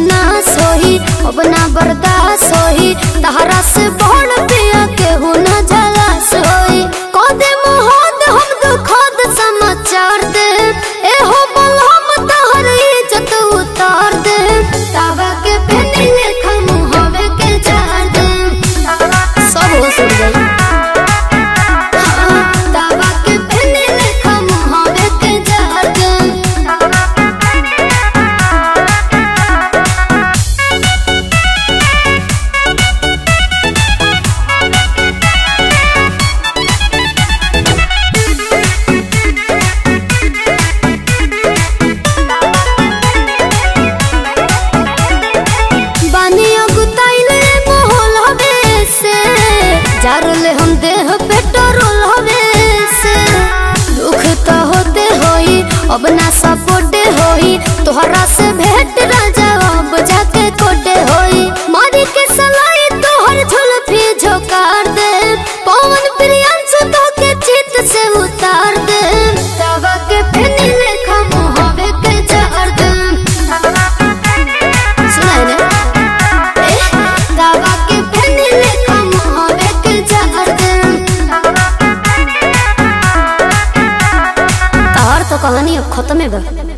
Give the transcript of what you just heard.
नाश होई, अब ना बर्दाश्त होई, तहरा से बड़ पिया केहू न जलास होई। कदे मोहद हम दुखद समाचार दे, एहो बलहम तहर इज्जत उतार दे। तावा के पेनी लेखा मुहवे के जार दे, सब हो सुन गई। जारले हम देह पेट्रोल हवे से, दुख तो होते होई, अब ना सपोर्टे होई, तोहरा से भेंट राजा अब जाके कोटे होई। मारी के सलाई तोहर झुलफी झोकार दे, पवन प्रियांशु तो के चित से उतार दे। तावा के पेनी लेखा मुहवे के जार दे, सुनाई ने तावा के पेनी लेखा तो कहानी अब खत्म है।